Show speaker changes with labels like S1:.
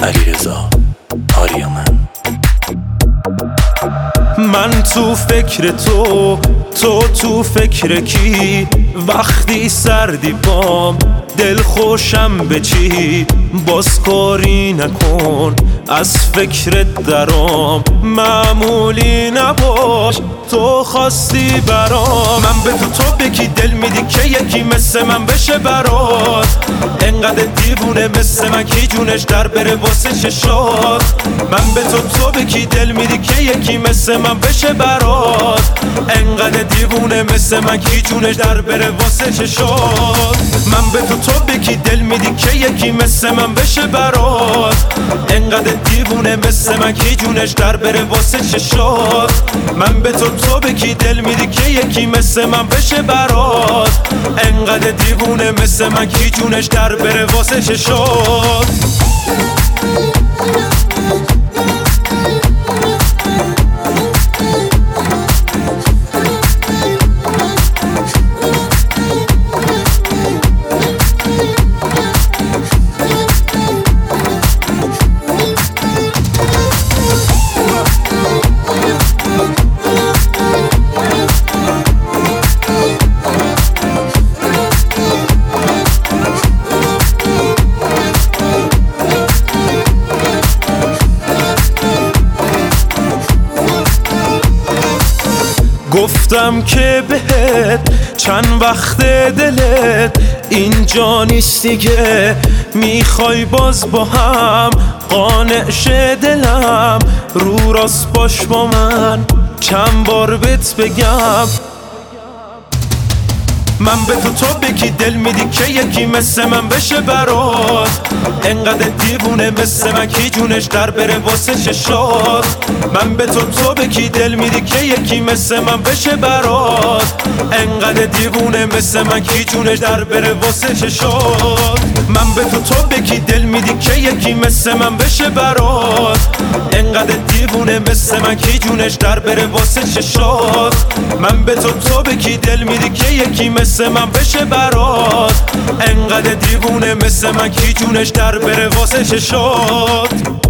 S1: علیرضا آریامن.
S2: من تو فکر تو تو فکر کی؟ وقتی سردی بام دل خوشم به چی؟ باز کاری نکن از فکرت درام، معمولی نباش تو خواستی برام. من به تو بکی دل میدی که یکی مثل من بشه برات، انقدر دیوونه مثل من کی جونش در بره واسه چشات. من به تو بکی دل میدی که یکی مثل من بشه برات، انقدر دیوونه مثل من کی جونش در بره واسه چشات. من به تو بکی دل میدی که یکی مثل من بشه برات، انقدر دیوونه مثل من کی جونش در بره واسه چشات. من به تو بکی دل میدی که یکی مثل من بشه برات، انقدر دیوونه مثل من کی جونش در بره واسه چشات. گفتم که بهت چند وقت دلت اینجا نیست دیگه، میخوای باز با هم قانع شه دلم، رو راست باش با من چند بار بهت بگم. من به تو بکی دل میدی که یکی مثل من بشه برات، انقدر دیوونه مثل من کی جونش در بره واسه چشات. من به تو بکی دل میدی که یکی مثل من بشه برات، انقدر دیوونه مثل من کی جونش در بره واسه چشات. من به تو بکی دل میدی که یکی مثل من بشه برات، انقدر دیوونه مثل من کی جونش در بره واسه چشات. من به تو بکی دل میدی که یکی مثل من بشه برات، انقدر دیوونه مثل من کی جونش در بره واسه چشات.